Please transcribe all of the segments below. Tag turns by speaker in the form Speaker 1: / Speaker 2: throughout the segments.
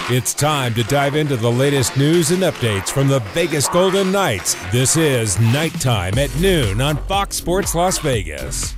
Speaker 1: It's time to dive into the latest news and updates from the Vegas Golden Knights. This is Nighttime at noon on Fox Sports Las Vegas.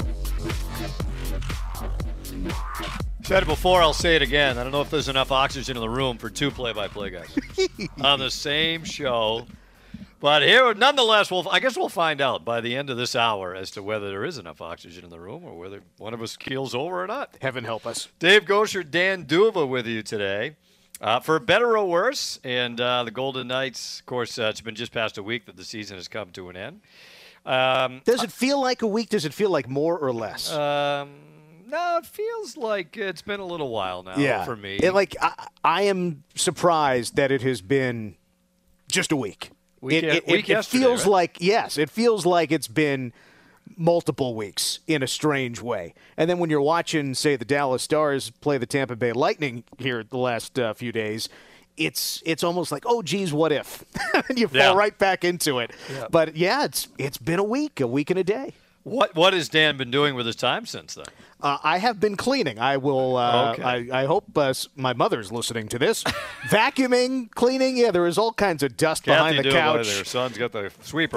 Speaker 2: Said it before, I'll say it again. I don't know if there's enough oxygen in the room for two play-by-play guys on the same show. But here, nonetheless, I guess we'll find out by the end of this hour as to whether there is enough oxygen in the room or whether one of us keels over or not.
Speaker 3: Heaven help us.
Speaker 2: Dave Gosher, Dan Duva with you today. For better or worse, and the Golden Knights, of course, it's been just past a week that the season has come to an end.
Speaker 3: Does it feel like a week? Does it feel like more or less?
Speaker 2: No, it feels like it's been a little while now for me.
Speaker 3: I am surprised that it has been just a week. It feels
Speaker 2: right?
Speaker 3: like, yes, it feels like it's been multiple weeks in a strange way. And then when you're watching, say, the Dallas Stars play the Tampa Bay Lightning here the last few days, it's almost like, oh, geez, what if? And you fall right back into it. Yeah. But, yeah, it's been a week and a day.
Speaker 2: What has Dan been doing with his time since then?
Speaker 3: I have been cleaning. I will.
Speaker 2: Okay.
Speaker 3: I hope my mother's listening to this. Vacuuming, cleaning. Yeah, there is all kinds of dust behind the couch.
Speaker 2: Their son's got the sweeper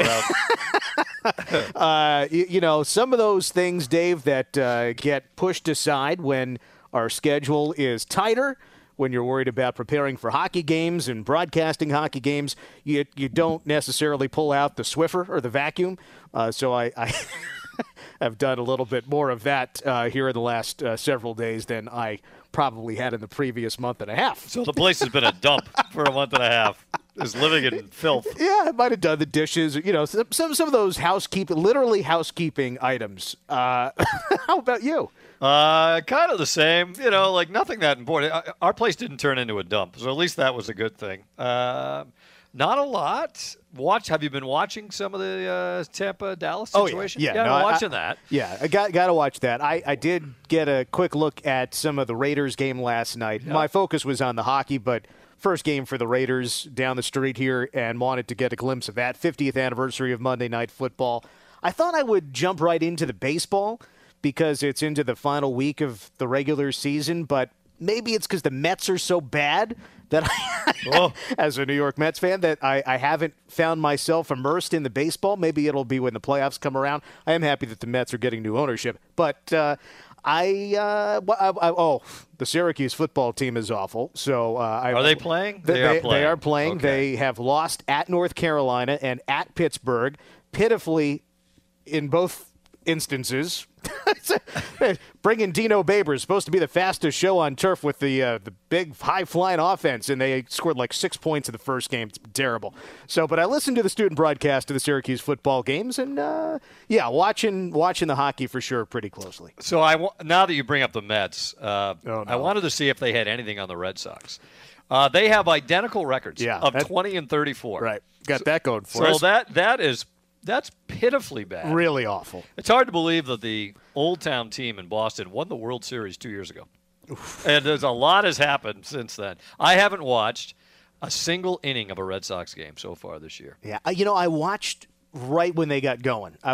Speaker 3: out. Some of those things, Dave, that get pushed aside when our schedule is tighter. When you're worried about preparing for hockey games and broadcasting hockey games, you don't necessarily pull out the Swiffer or the vacuum. So I have done a little bit more of that here in the last several days than I probably had in the previous month and a half.
Speaker 2: So the place has been a dump for a month and a half. Is living in filth.
Speaker 3: Yeah, I might have done the dishes. Some of those literally housekeeping items. How about you?
Speaker 2: Kind of the same. Nothing that important. Our place didn't turn into a dump, so at least that was a good thing. Not a lot. Have you been watching some of the Tampa-Dallas situation?
Speaker 3: Oh,
Speaker 2: I'm watching that.
Speaker 3: Yeah, I got to watch that. I did get a quick look at some of the Raiders game last night. Yep. My focus was on the hockey, but first game for the Raiders down the street here and wanted to get a glimpse of that. 50th anniversary of Monday Night Football. I thought I would jump right into the baseball because it's into the final week of the regular season, but maybe it's because the Mets are so bad that as a New York Mets fan, that I haven't found myself immersed in the baseball. Maybe it'll be when the playoffs come around. I am happy that the Mets are getting new ownership, but the Syracuse football team is awful. So
Speaker 2: are they playing?
Speaker 3: They are playing. Okay. They have lost at North Carolina and at Pittsburgh, pitifully in both instances. Bringing Dino Babers, supposed to be the fastest show on turf with the big high-flying offense, and they scored like 6 points in the first game. It's terrible. But I listened to the student broadcast of the Syracuse football games, and watching the hockey for sure pretty closely.
Speaker 2: So now that you bring up the Mets, I wanted to see if they had anything on the Red Sox. They have identical records of 20 and 34.
Speaker 3: Right, got that going for us.
Speaker 2: So that's pitifully bad.
Speaker 3: Really awful.
Speaker 2: It's hard to believe that the Old Town team in Boston won the World Series 2 years ago. Oof. And there's a lot has happened since then. I haven't watched a single inning of a Red Sox game so far this year.
Speaker 3: Yeah, I watched right when they got going. I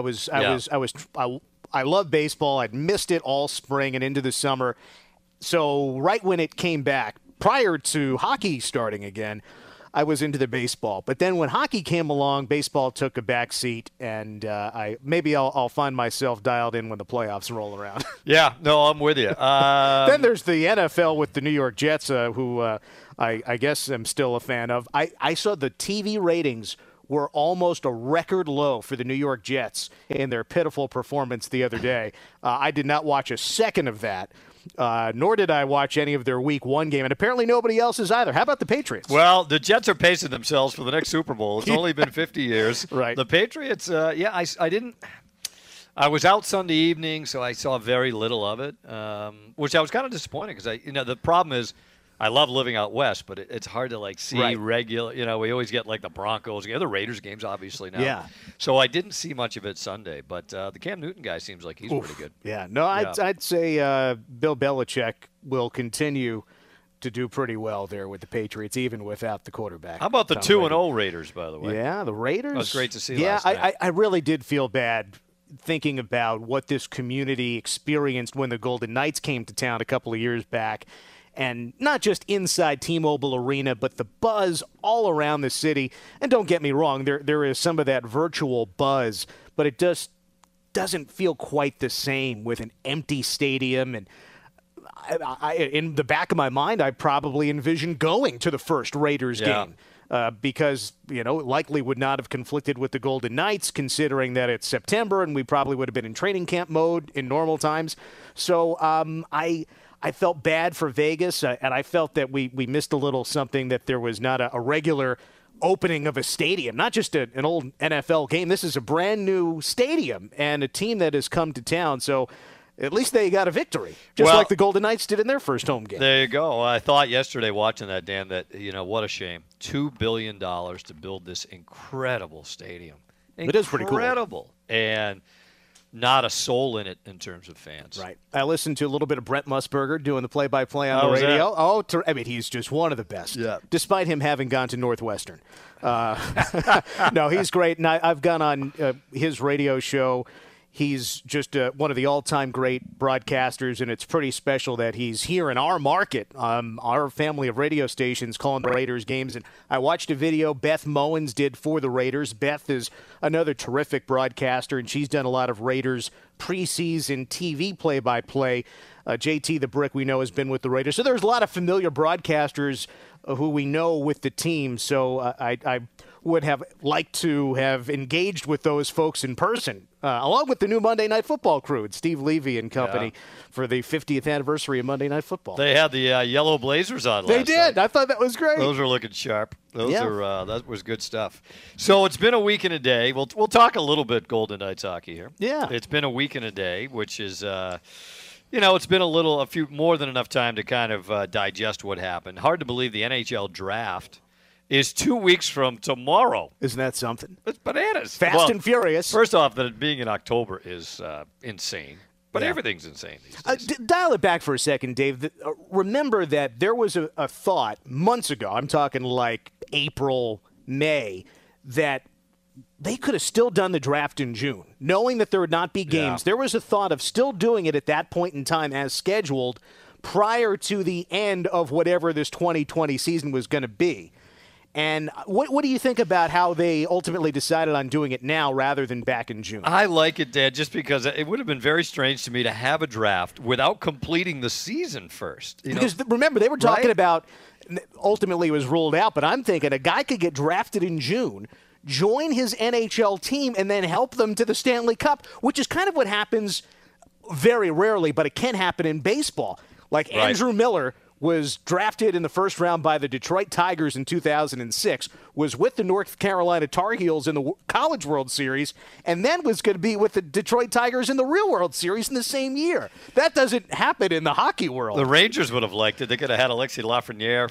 Speaker 3: love baseball. I'd missed it all spring and into the summer. So right when it came back, prior to hockey starting again, I was into the baseball. But then when hockey came along, baseball took a back seat, and I'll find myself dialed in when the playoffs roll around.
Speaker 2: Yeah, no, I'm with you.
Speaker 3: Then there's the NFL with the New York Jets, who I guess I'm still a fan of. I saw the TV ratings were almost a record low for the New York Jets in their pitiful performance the other day. I did not watch a second of that. Nor did I watch any of their Week 1 game, and apparently nobody else is either. How about the Patriots?
Speaker 2: Well, the Jets are pacing themselves for the next Super Bowl. It's only been 50 years.
Speaker 3: Right.
Speaker 2: The Patriots, I didn't – I was out Sunday evening, so I saw very little of it, which I was kind of disappointed because, the problem is I love living out west, but it's hard to, see regular – we always get, the Broncos, the Raiders games, obviously, now.
Speaker 3: Yeah.
Speaker 2: So I didn't see much of it Sunday, but the Cam Newton guy seems like he's pretty good.
Speaker 3: Yeah. No, I'd say Bill Belichick will continue to do pretty well there with the Patriots, even without the quarterback.
Speaker 2: How about the 2-0 Raiders, by the way?
Speaker 3: Yeah, the Raiders.
Speaker 2: That was great to see last night.
Speaker 3: Yeah, I really did feel bad thinking about what this community experienced when the Golden Knights came to town a couple of years back. and not just inside T-Mobile Arena, but the buzz all around the city. And don't get me wrong, there is some of that virtual buzz, but it just doesn't feel quite the same with an empty stadium. And I, in the back of my mind, I probably envision going to the first Raiders game. Because, it likely would not have conflicted with the Golden Knights, considering that it's September and we probably would have been in training camp mode in normal times. So I felt bad for Vegas, and I felt that we missed a little something, that there was not a regular opening of a stadium, not just an old NFL game. This is a brand new stadium and a team that has come to town. So at least they got a victory, just like the Golden Knights did in their first home game.
Speaker 2: There you go. I thought yesterday watching that, Dan, that, what a shame. $2 billion to build this incredible stadium.
Speaker 3: It is pretty cool.
Speaker 2: Incredible. And not a soul in it in terms of fans.
Speaker 3: Right. I listened to a little bit of Brent Musburger doing the play-by-play on the radio. He's just one of the best, despite him having gone to Northwestern. No, he's great. And I've gone on his radio show. He's just one of the all-time great broadcasters, and it's pretty special that he's here in our market, our family of radio stations calling the Raiders games. And I watched a video Beth Mowins did for the Raiders. Beth is another terrific broadcaster, and she's done a lot of Raiders preseason TV play-by-play. JT the Brick, we know, has been with the Raiders. So there's a lot of familiar broadcasters who we know with the team. So I would have liked to have engaged with those folks in person, along with the new Monday Night Football crew, Steve Levy and company, for the 50th anniversary of Monday Night Football.
Speaker 2: They had the yellow blazers on
Speaker 3: They
Speaker 2: last
Speaker 3: did.
Speaker 2: night.
Speaker 3: I thought that was great.
Speaker 2: Those were looking sharp. That was good stuff. So it's been a week and a day. We'll talk a little bit Golden Knights hockey here.
Speaker 3: Yeah.
Speaker 2: It's been a week and a day, which is it's been a few more than enough time to kind of digest what happened. Hard to believe the NHL draft is 2 weeks from tomorrow.
Speaker 3: Isn't that something?
Speaker 2: It's bananas.
Speaker 3: Fast and furious.
Speaker 2: First off, that it being in October is insane. But everything's insane these days.
Speaker 3: Dial it back for a second, Dave. Remember that there was a thought months ago, I'm talking like April, May, that they could have still done the draft in June, knowing that there would not be games. Yeah. There was a thought of still doing it at that point in time as scheduled prior to the end of whatever this 2020 season was going to be. And what do you think about how they ultimately decided on doing it now rather than back in June?
Speaker 2: I like it, Dad, just because it would have been very strange to me to have a draft without completing the season first.
Speaker 3: Because remember, they were talking about, ultimately it was ruled out, but I'm thinking a guy could get drafted in June, join his NHL team, and then help them to the Stanley Cup, which is kind of what happens very rarely, but it can happen in baseball. Like Andrew Miller was drafted in the first round by the Detroit Tigers in 2006, was with the North Carolina Tar Heels in the College World Series, and then was going to be with the Detroit Tigers in the Real World Series in the same year. That doesn't happen in the hockey world.
Speaker 2: The Rangers would have liked it. They could have had Alexis Lafreniere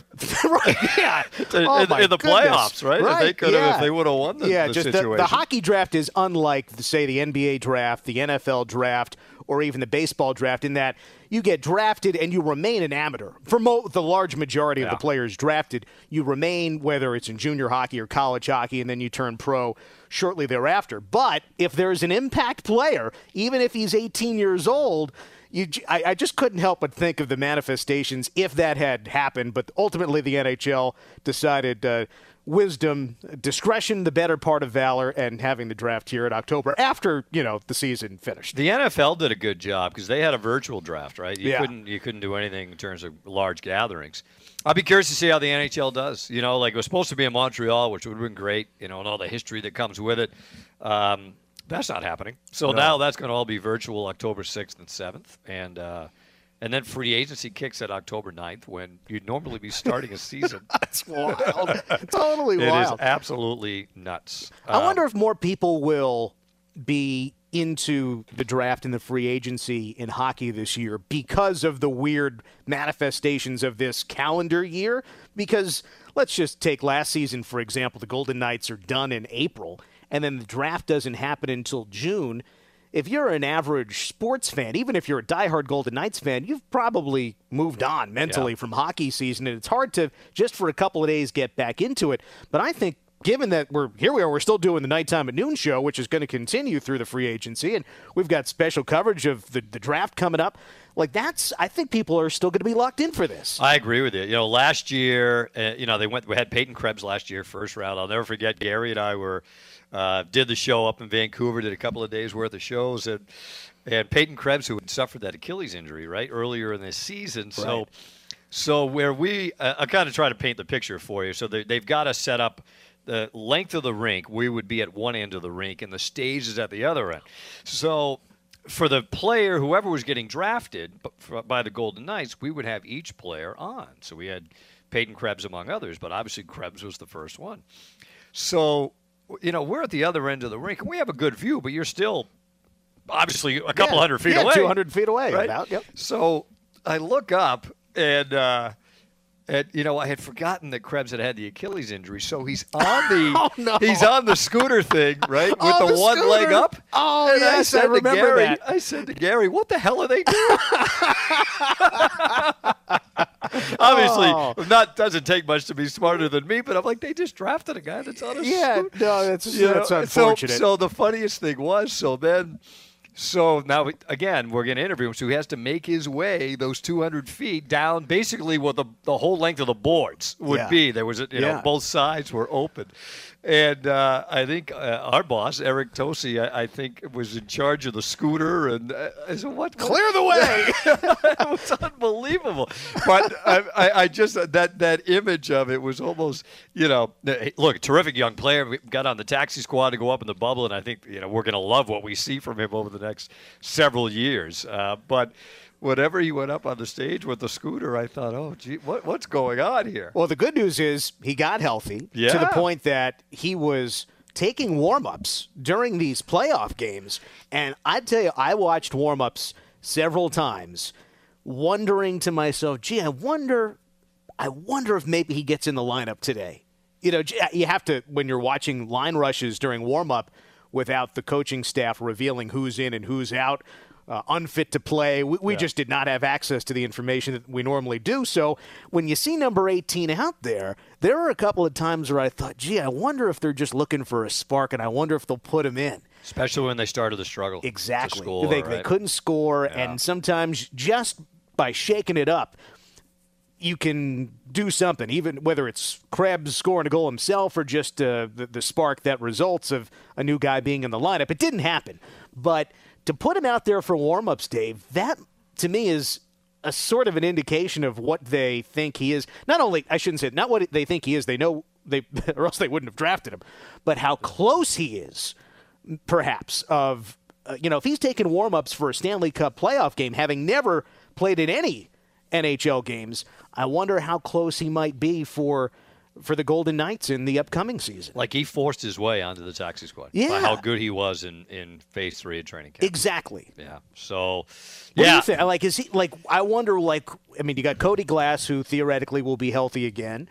Speaker 3: in
Speaker 2: the playoffs, right?
Speaker 3: Right,
Speaker 2: they could have if they would have won the situation.
Speaker 3: The hockey draft is unlike, say, the NBA draft, the NFL draft, or even the baseball draft, in that you get drafted and you remain an amateur. For the large majority of the players drafted, you remain, whether it's in junior hockey or college hockey, and then you turn pro shortly thereafter. But if there's an impact player, even if he's 18 years old, I just couldn't help but think of the manifestations if that had happened. But ultimately the NHL decided wisdom, discretion, the better part of valor, and having the draft here in October after, the season finished.
Speaker 2: The NFL did a good job because they had a virtual draft, right? You couldn't do anything in terms of large gatherings. I'll be curious to see how the NHL does. It was supposed to be in Montreal, which would have been great, and all the history that comes with it. That's not happening. So now that's going to all be virtual October 6th and 7th. And then free agency kicks at October 9th when you'd normally be starting a season.
Speaker 3: That's wild. Totally wild.
Speaker 2: It is absolutely nuts.
Speaker 3: I wonder if more people will be into the draft and the free agency in hockey this year because of the weird manifestations of this calendar year. Because let's just take last season, for example. The Golden Knights are done in April, and then the draft doesn't happen until June. If you're an average sports fan, even if you're a diehard Golden Knights fan, you've probably moved on mentally from hockey season, and it's hard to, just for a couple of days, get back into it. But I think given that we're still doing the Nighttime at Noon show, which is going to continue through the free agency, and we've got special coverage of the draft coming up, Like I think people are still going to be locked in for this.
Speaker 2: I agree with you. You know, last year, we had Peyton Krebs last year, first round. I'll never forget. Gary and I did the show up in Vancouver, did a couple of days worth of shows, and Peyton Krebs, who had suffered that Achilles injury earlier in this season.
Speaker 3: Right.
Speaker 2: So where I kind of try to paint the picture for you. So they've got to set up the length of the rink. We would be at one end of the rink, and the stage is at the other end. So for the player, whoever was getting drafted by the Golden Knights, we would have each player on. So we had Peyton Krebs among others, but obviously Krebs was the first one. So, we're at the other end of the rink, and we have a good view, but you're still obviously a couple hundred feet away.
Speaker 3: 200 feet away.
Speaker 2: Right?
Speaker 3: About, yep.
Speaker 2: So I look up, and I had forgotten that Krebs had the Achilles injury, so he's on the he's on the scooter thing, right, with the one
Speaker 3: scooter.
Speaker 2: leg up.
Speaker 3: Oh,
Speaker 2: and
Speaker 3: yes, I remember that.
Speaker 2: I said to Gary, "What the hell are they doing?" Obviously, doesn't take much to be smarter than me, but I'm like, they just drafted a guy that's on a scooter.
Speaker 3: No, that's unfortunate.
Speaker 2: So the funniest thing was, So now, again, we're going to interview him. So he has to make his way those 200 feet down basically what the whole length of the boards would be. There was, both sides were open. And I think our boss, Eric Tosi, I think was in charge of the scooter. And I said, what?
Speaker 3: Clear the way.
Speaker 2: It was unbelievable. But I just, that image of it was almost, look, terrific young player. We got on the taxi squad to go up in the bubble. And I think, we're going to love what we see from him over the next several years. But whenever he went up on the stage with the scooter, I thought, oh, gee, what's going on here?
Speaker 3: Well, the good news is he got healthy to the point that he was taking warm-ups during these playoff games. And I tell you, I watched warm-ups several times, wondering to myself, gee, I wonder if maybe he gets in the lineup today. You have to, when you're watching line rushes during warm-up without the coaching staff revealing who's in and who's out, unfit to play. We just did not have access to the information that we normally do. So when you see number 18 out there were a couple of times where I thought, gee, I wonder if they're just looking for a spark, and I wonder if they'll put him in.
Speaker 2: Especially when they started the struggle.
Speaker 3: Exactly.
Speaker 2: To score,
Speaker 3: they couldn't score, and sometimes just by shaking it up, you can do something, even whether it's Krebs scoring a goal himself or just the spark that results of a new guy being in the lineup. It didn't happen. But to put him out there for warm-ups, Dave, that to me is a sort of an indication of what they think he is. Not only, I shouldn't say, not what they think he is, they know, or else they wouldn't have drafted him, but how close he is, perhaps, of, if he's taking warm-ups for a Stanley Cup playoff game, having never played in any NHL games, I wonder how close he might be for the Golden Knights in the upcoming season.
Speaker 2: Like he forced his way onto the taxi squad.
Speaker 3: Yeah.
Speaker 2: By how good he was in Phase 3 of training camp.
Speaker 3: Exactly.
Speaker 2: Yeah. So,
Speaker 3: what do you think? Like, is he, like, I wonder, like, I mean, you got Cody Glass, who theoretically will be healthy again.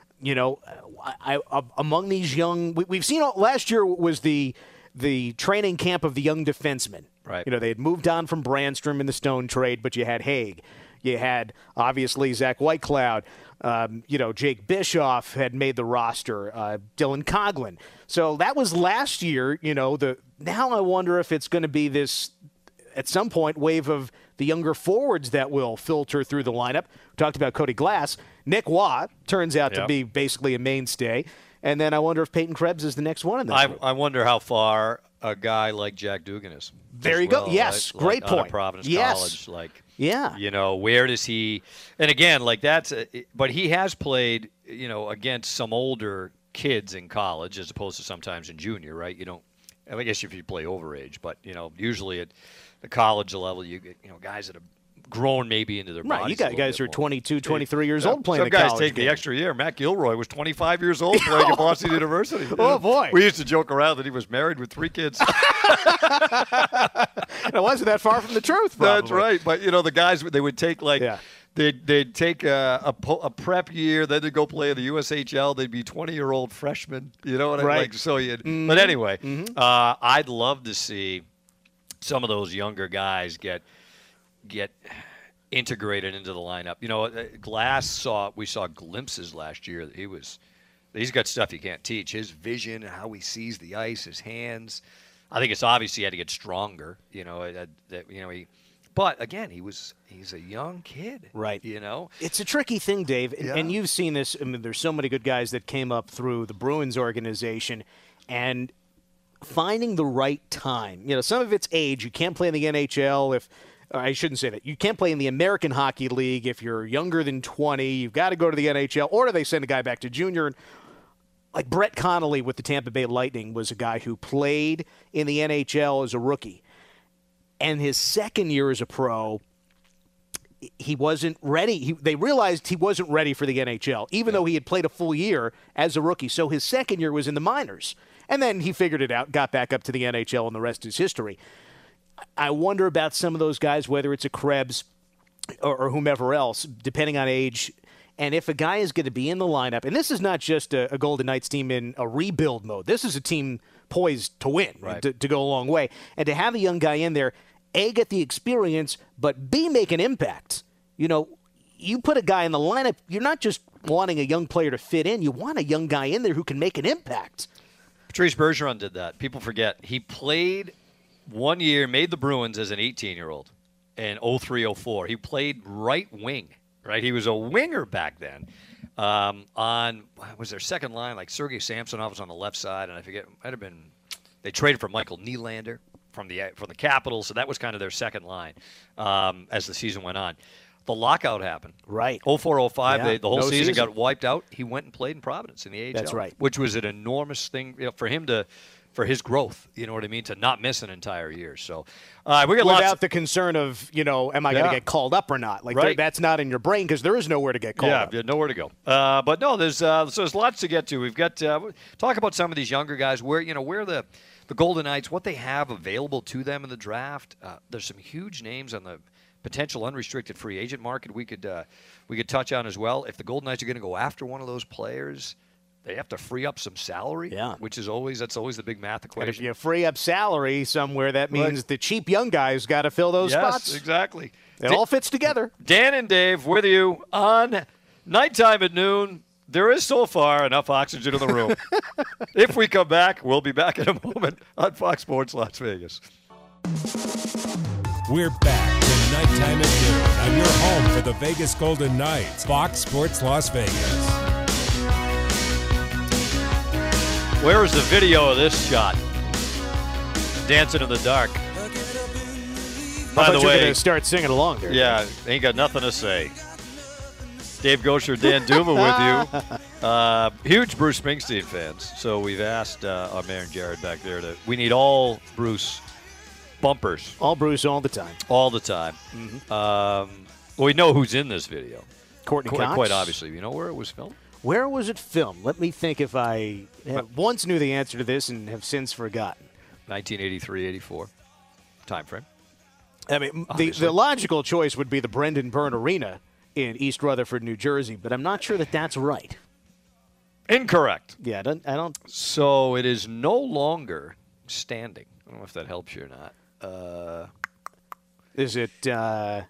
Speaker 3: Among these young, we've seen, last year was the training camp of the young defensemen.
Speaker 2: Right.
Speaker 3: They had moved on from Brandstrom in the Stone trade, but you had Haig. You had, obviously, Zach Whitecloud. Jake Bischoff had made the roster. Dylan Coghlan. So that was last year. Now I wonder if it's going to be this, at some point, wave of the younger forwards that will filter through the lineup. We talked about Cody Glass. Nick Watt turns out to be basically a mainstay. And then I wonder if Peyton Krebs is the next one in that group.
Speaker 2: I wonder how far a guy like Jack Dugan is.
Speaker 3: There you go. Yes,
Speaker 2: right?
Speaker 3: Great point.
Speaker 2: Out of Providence
Speaker 3: Yes.
Speaker 2: College.
Speaker 3: Yeah.
Speaker 2: Where does he – and again, but he has played, against some older kids in college as opposed to sometimes in junior, right? I guess if you play overage, but, usually at the college level, you get, guys that have grown maybe into their bodies.
Speaker 3: Right, you got guys who are 22, 23 years old playing
Speaker 2: Some
Speaker 3: the college
Speaker 2: guys take
Speaker 3: game.
Speaker 2: the extra year. Matt Gilroy was 25 years old playing at Boston University.
Speaker 3: Oh, boy.
Speaker 2: We used to joke around that he was married with 3 kids.
Speaker 3: It wasn't that far from the truth, probably.
Speaker 2: That's right. But, the guys, they would take, they'd take a prep year, then they'd go play in the USHL. They'd be 20-year-old freshmen. You know what I mean?
Speaker 3: Right.
Speaker 2: So But anyway, I'd love to see some of those younger guys get integrated into the lineup. Glass we saw glimpses last year that he's got stuff you can't teach. His vision, how he sees the ice, his hands. I think it's obvious he had to get stronger. He But again, he's a young kid,
Speaker 3: right?
Speaker 2: You know,
Speaker 3: it's a tricky thing, Dave,
Speaker 2: yeah.
Speaker 3: and you've seen this. I mean, there's so many good guys that came up through the Bruins organization, and finding the right time. You know, some of it's age. You can't play in the NHL if. I shouldn't say that. You can't play in the American Hockey League if you're younger than 20. You've got to go to the NHL, or do they send a guy back to junior? Like Brett Connolly with the Tampa Bay Lightning was a guy who played in the NHL as a rookie. And his second year as a pro, he wasn't ready. They realized he wasn't ready for the NHL, even though he had played a full year as a rookie. So his second year was in the minors. And then he figured it out, got back up to the NHL, and the rest is history. I wonder about some of those guys, whether it's a Krebs or whomever else, depending on age, and if a guy is going to be in the lineup. And this is not just a Golden Knights team in a rebuild mode. This is a team poised to win,
Speaker 2: right.
Speaker 3: to go a long way. And to have a young guy in there, A, get the experience, but B, make an impact. You know, you put a guy in the lineup, you're not just wanting a young player to fit in. You want a young guy in there who can make an impact.
Speaker 2: Patrice Bergeron did that. People forget. He played 1 year, made the Bruins as an 18-year-old in 03-04. He played right wing, right? He was a winger back then. Was their second line, like Sergei Samsonov was on the left side, and I forget, it might have been, they traded for Michael Nylander from the Capitals, so that was kind of their second line as the season went on. The lockout happened.
Speaker 3: Right.
Speaker 2: 04-05,
Speaker 3: Yeah,
Speaker 2: the whole
Speaker 3: no
Speaker 2: season got wiped out. He went and played in Providence in the AHL.
Speaker 3: That's right.
Speaker 2: Which was an enormous thing, you know, for him for his growth, you know what I mean, to not miss an entire year. So we got
Speaker 3: without the concern of, you know, am I going to get called up or not? Like
Speaker 2: right.
Speaker 3: That's not in your brain because there is nowhere to get called up.
Speaker 2: Yeah, nowhere to go. But no, there's lots to get to. We've got talk about some of these younger guys, where the Golden Knights, what they have available to them in the draft. There's some huge names on the potential unrestricted free agent market we could touch on as well. If the Golden Knights are going to go after one of those players, they have to free up some salary, which is always the big math equation.
Speaker 3: And if you free up salary somewhere, that means the cheap young guys got to fill those spots.
Speaker 2: Yes, exactly.
Speaker 3: It all fits together.
Speaker 2: Dan and Dave with you on Nighttime at Noon. There is so far enough oxygen in the room. If we come back, we'll be back in a moment on Fox Sports Las Vegas.
Speaker 1: We're back to Nighttime at Noon on your home for the Vegas Golden Knights, Fox Sports Las Vegas.
Speaker 2: Where is the video of this shot? Dancing in the dark. By the way,
Speaker 3: you're going to start singing along there.
Speaker 2: Yeah, ain't got nothing to say. Dave Gosher, Dan Duma with you. Huge Bruce Springsteen fans. So we've asked our mayor and Jared back there we need all Bruce bumpers.
Speaker 3: All Bruce all the time.
Speaker 2: All the time. Mm-hmm. Well, we know who's in this video.
Speaker 3: Courtney Cox.
Speaker 2: Quite obviously. You know where it was filmed?
Speaker 3: Where was it filmed? Let me think if I once knew the answer to this and have since forgotten.
Speaker 2: 1983-84 time frame.
Speaker 3: I mean, the logical choice would be the Brendan Byrne Arena in East Rutherford, New Jersey, but I'm not sure that that's right.
Speaker 2: Incorrect.
Speaker 3: Yeah, I don't.
Speaker 2: So it is no longer standing. I don't know if that helps you or not.
Speaker 3: Is it?
Speaker 2: They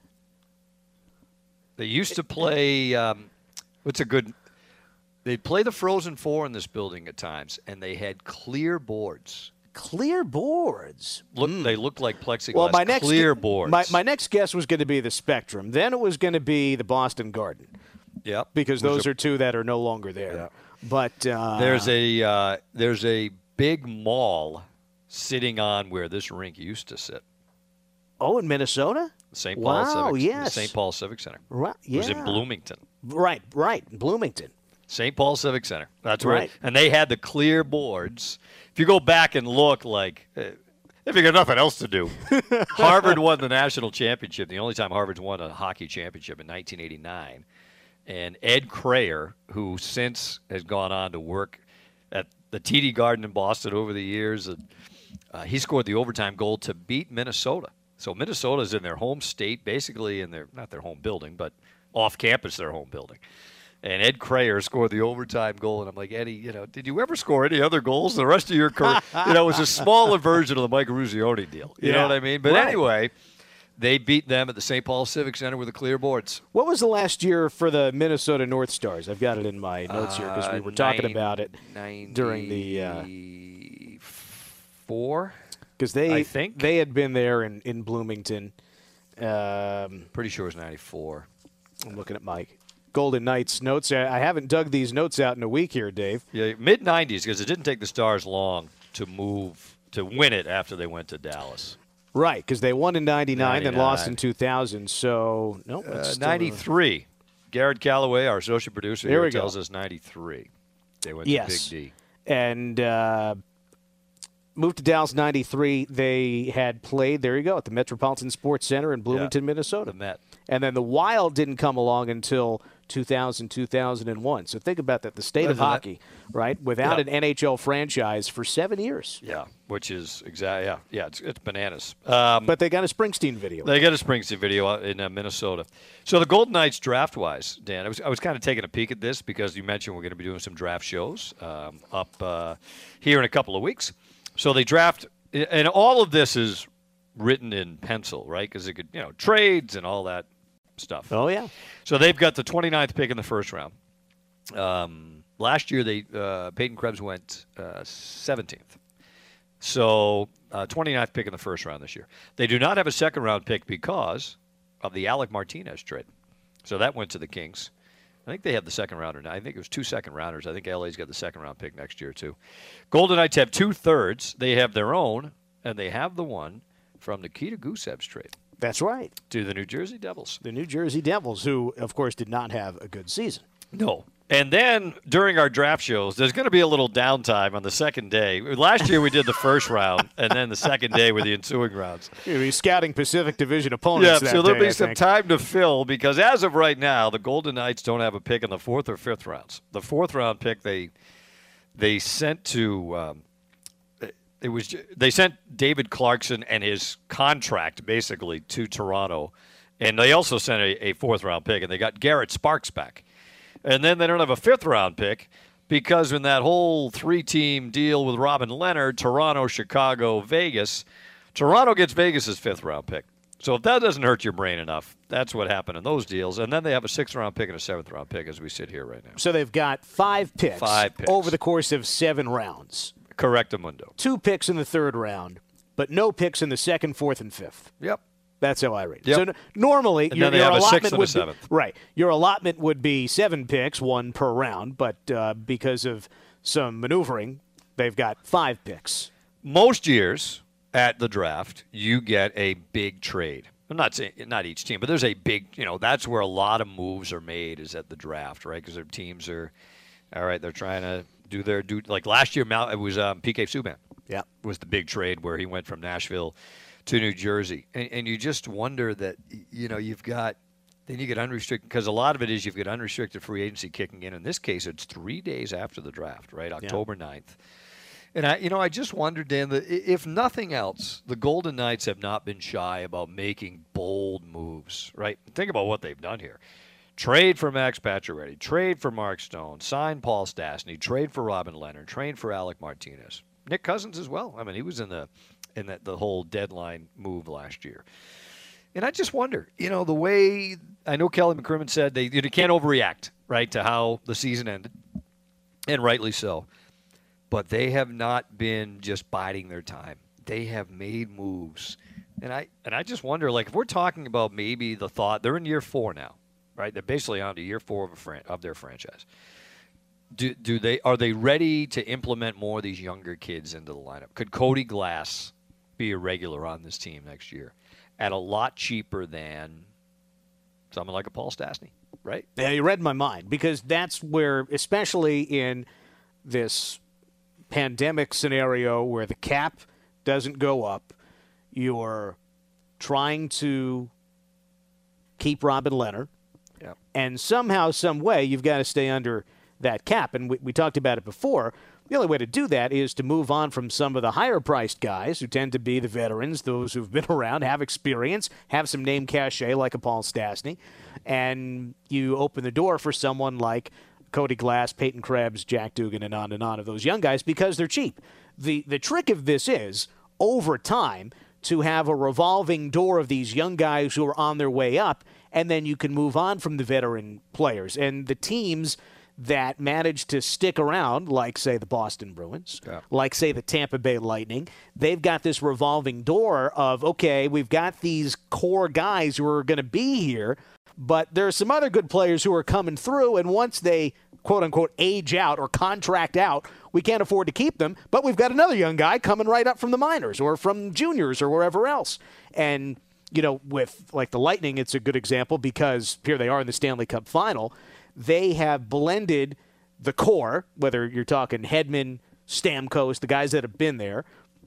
Speaker 2: used to play. What's a good? They'd play the Frozen Four in this building at times, and they had clear boards.
Speaker 3: Clear boards.
Speaker 2: They looked like plexiglass.
Speaker 3: Well, my next
Speaker 2: clear boards.
Speaker 3: My next guess was going to be the Spectrum. Then it was going to be the Boston Garden.
Speaker 2: Yep.
Speaker 3: Because those are two that are no longer there.
Speaker 2: Yeah.
Speaker 3: But
Speaker 2: there's a big mall sitting on where this rink used to sit.
Speaker 3: Oh, in Minnesota?
Speaker 2: St. Paul Civic.
Speaker 3: Yes.
Speaker 2: St. Paul Civic Center.
Speaker 3: Right. Yeah.
Speaker 2: It was in Bloomington.
Speaker 3: Right. Bloomington.
Speaker 2: St. Paul Civic Center. That's right.
Speaker 3: Right.
Speaker 2: And they had the clear boards. If you go back and look, like, if you got nothing else to do, Harvard won the national championship, the only time Harvard's won a hockey championship in 1989. And Ed Krayer, who since has gone on to work at the TD Garden in Boston over the years, he scored the overtime goal to beat Minnesota. So Minnesota's in their home state, basically in not their home building, but off campus their home building. And Ed Krayer scored the overtime goal, and I'm like, Eddie, did you ever score any other goals the rest of your career? It was a smaller version of the Mike Ruzioni deal. You know what I mean? But anyway, they beat them at the St. Paul Civic Center with the clear boards.
Speaker 3: What was the last year for the Minnesota North Stars? I've got it in my notes here because we were talking about it during the
Speaker 2: 4.
Speaker 3: Because they had been there in Bloomington.
Speaker 2: Pretty sure it was 94.
Speaker 3: I'm looking at my Golden Knights notes. I haven't dug these notes out in a week here, Dave.
Speaker 2: Yeah, mid-90s, because it didn't take the Stars long to win it after they went to Dallas.
Speaker 3: Right, because they won in 99 and lost in 2000. So, nope.
Speaker 2: 93. Garrett Calloway, our associate producer,
Speaker 3: here
Speaker 2: tells us 93. They went to Big D.
Speaker 3: And moved to Dallas 93. They had played, there you go, at the Metropolitan Sports Center in Bloomington, Minnesota.
Speaker 2: The Met.
Speaker 3: And then the Wild didn't come along until 2000, 2001. So think about that. The state of hockey, right? Without an NHL franchise for 7 years.
Speaker 2: Yeah, which is it's bananas.
Speaker 3: But they got a Springsteen video.
Speaker 2: They got a Springsteen video in Minnesota. So the Golden Knights draft-wise, Dan, I was kind of taking a peek at this because you mentioned we're going to be doing some draft shows up here in a couple of weeks. So they draft, and all of this is written in pencil, right? Because it could, trades and all that stuff.
Speaker 3: Oh, yeah.
Speaker 2: So they've got the 29th pick in the first round. Last year, Peyton Krebs went 17th. So 29th pick in the first round this year. They do not have a second-round pick because of the Alec Martinez trade. So that went to the Kings. I think they have the second rounder now. I think it was 2 second-rounders. I think LA's got the second-round pick next year, too. Golden Knights have 2/3. They have their own, and they have the one from Nikita Gusev's trade.
Speaker 3: That's right.
Speaker 2: To the New Jersey Devils.
Speaker 3: The New Jersey Devils, who, of course, did not have a good season.
Speaker 2: No. And then during our draft shows, there's going to be a little downtime on the second day. Last year we did the first round, and then the second day were the ensuing rounds.
Speaker 3: You'll be scouting Pacific Division opponents.
Speaker 2: Yeah, so there'll be some time to fill because as of right now, the Golden Knights don't have a pick in the 4th or 5th rounds. The 4th round pick they sent to they sent David Clarkson and his contract basically to Toronto, and they also sent a 4th round pick, and they got Garrett Sparks back. And then they don't have a 5th round pick because in that whole 3-team deal with Robin Leonard, Toronto, Chicago, Vegas, Toronto gets Vegas' 5th round pick. So if that doesn't hurt your brain enough, that's what happened in those deals. And then they have a 6th round pick and a 7th round pick as we sit here right now.
Speaker 3: So they've got 5 picks.
Speaker 2: 5 picks.
Speaker 3: Over the course of 7 rounds.
Speaker 2: Correctamundo.
Speaker 3: 2 picks in the 3rd round, but no picks in the 2nd, 4th, and 5th.
Speaker 2: Yep.
Speaker 3: That's how I read it.
Speaker 2: Yep.
Speaker 3: So normally,
Speaker 2: and then they have a 6th and a 7th.
Speaker 3: Right. Your allotment would be 7 picks, 1 per round, but because of some maneuvering, they've got 5 picks.
Speaker 2: Most years at the draft, you get a big trade. I'm not saying not each team, but there's a big, that's where a lot of moves are made is at the draft, right? Because their teams are, all right, they're trying to do like last year, it was PK Subban.
Speaker 3: Yeah.
Speaker 2: Was the big trade where he went from Nashville to New Jersey. And you just wonder that, you've got, then you get unrestricted, because a lot of it is you've got unrestricted free agency kicking in. In this case, it's 3 days after the draft, right? October 9th. And I just wonder, Dan, that if nothing else, the Golden Knights have not been shy about making bold moves, right? Think about what they've done here. Trade for Max Pacioretty, trade for Mark Stone, sign Paul Stastny, trade for Robin Leonard, trade for Alec Martinez. Nick Cousins as well. I mean, he was in the whole deadline move last year. And I just wonder, the way I know Kelly McCrimmon said they can't overreact, right, to how the season ended, and rightly so. But they have not been just biding their time. They have made moves. And I just wonder, like, if we're talking about maybe the thought, they're in year 4 now, right? They're basically on to year 4 of their franchise. Are they ready to implement more of these younger kids into the lineup? Could Cody Glass be a regular on this team next year at a lot cheaper than someone like a Paul Stastny, right?
Speaker 3: Yeah, you read my mind, because that's where, especially in this pandemic scenario where the cap doesn't go up, you're trying to keep Robin Leonard, and somehow, some way, you've got to stay under that cap. And we talked about it before. The only way to do that is to move on from some of the higher-priced guys who tend to be the veterans, those who've been around, have experience, have some name cachet like a Paul Stastny, and you open the door for someone like Cody Glass, Peyton Krebs, Jack Dugan, and on of those young guys because they're cheap. The trick of this is, over time, to have a revolving door of these young guys who are on their way up, and then you can move on from the veteran players. And the teams that manage to stick around, like, say, the Boston Bruins, like, say, the Tampa Bay Lightning. They've got this revolving door of, okay, we've got these core guys who are going to be here, but there are some other good players who are coming through, and once they, quote-unquote, age out or contract out, we can't afford to keep them, but we've got another young guy coming right up from the minors or from juniors or wherever else. And, you know, with, like, the Lightning, it's a good example because here they are in the Stanley Cup Final. They have blended the core, whether you're talking Hedman, Stamkos, the guys that have been there,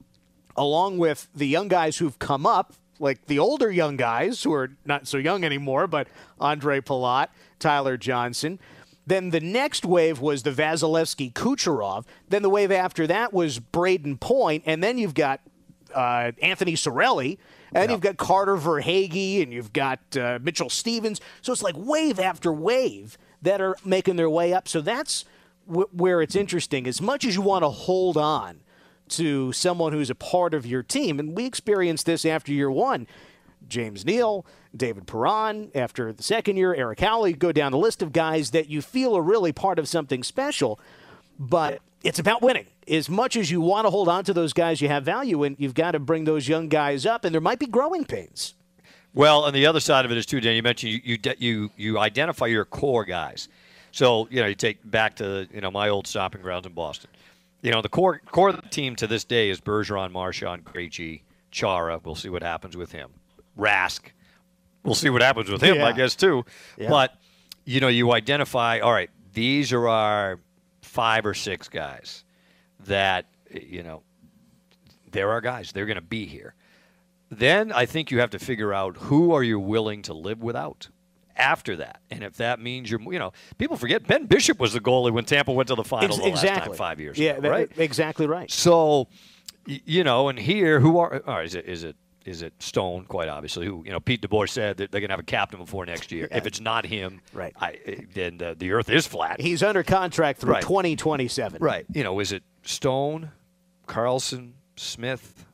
Speaker 3: along with the young guys who've come up, like the older young guys who are not so young anymore, but Andre Palat, Tyler Johnson. Then the next wave was the Vasilevsky-Kucherov. Then the wave after that was Braden Point. And then you've got Anthony Cirelli. And you've got Carter Verhaeghe. And you've got Mitchell Stevens. So it's like wave after wave that are making their way up. So that's where it's interesting. As much as you want to hold on to someone who's a part of your team, and we experienced this after year one, James Neal, David Perron, after the second year, Eric Howley, go down the list of guys that you feel are really part of something special, but it's about winning. As much as you want to hold on to those guys you have value in, you've got to bring those young guys up, and there might be growing pains.
Speaker 2: Well, and the other side of it is, too, Dan, you mentioned you identify your core guys. So, you know, you take back to, you know, my old stomping grounds in Boston. You know, the core of the team to this day is Bergeron, Marchand, Krejci, Chara. We'll see what happens with him. Rask. We'll see what happens with him, I guess, too. Yeah. But, you know, you identify, all right, these are our 5 or 6 guys that, you know, they're our guys. They're going to be here. Then I think you have to figure out who are you willing to live without after that. And if that means you're, you know, people forget Ben Bishop was the goalie when Tampa went to the final the last time 5 years ago, right?
Speaker 3: Exactly right.
Speaker 2: So, you know, and here, who are, all right, is it Stone, quite obviously, who, you know, Pete DeBoer said that they're going to have a captain before next year. Yeah. If it's not him,
Speaker 3: right,
Speaker 2: then the earth is flat.
Speaker 3: He's under contract through 2027.
Speaker 2: Right. You know, is it Stone, Carlson, Smith,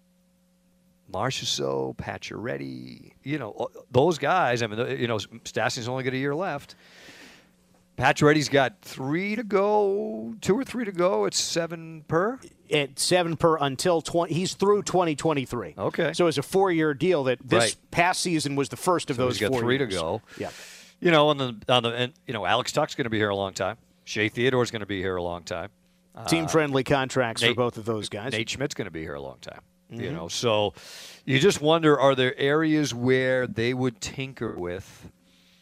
Speaker 2: Marchessault, Pacioretty, you know, those guys. I mean, you know, Stassi's only got a year left. Pacioretty's got 3 to go, 2 or 3 to go. It's 7 per?
Speaker 3: At 7 per until he's through 2023.
Speaker 2: Okay.
Speaker 3: So it's a 4-year deal that this past season was the first of those 4 years.
Speaker 2: He's got 3 to go.
Speaker 3: Yeah.
Speaker 2: You know, and you know, Alex Tuch's going to be here a long time. Shea Theodore's going to be here a long time.
Speaker 3: Team-friendly contracts for both of those guys.
Speaker 2: Nate Schmidt's going to be here a long time. Mm-hmm. You know, so you just wonder, are there areas where they would tinker with?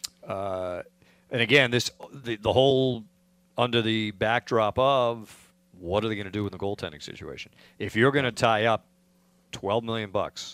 Speaker 2: And again, the whole under the backdrop of what are they going to do in the goaltending situation? If you're going to tie up $12 million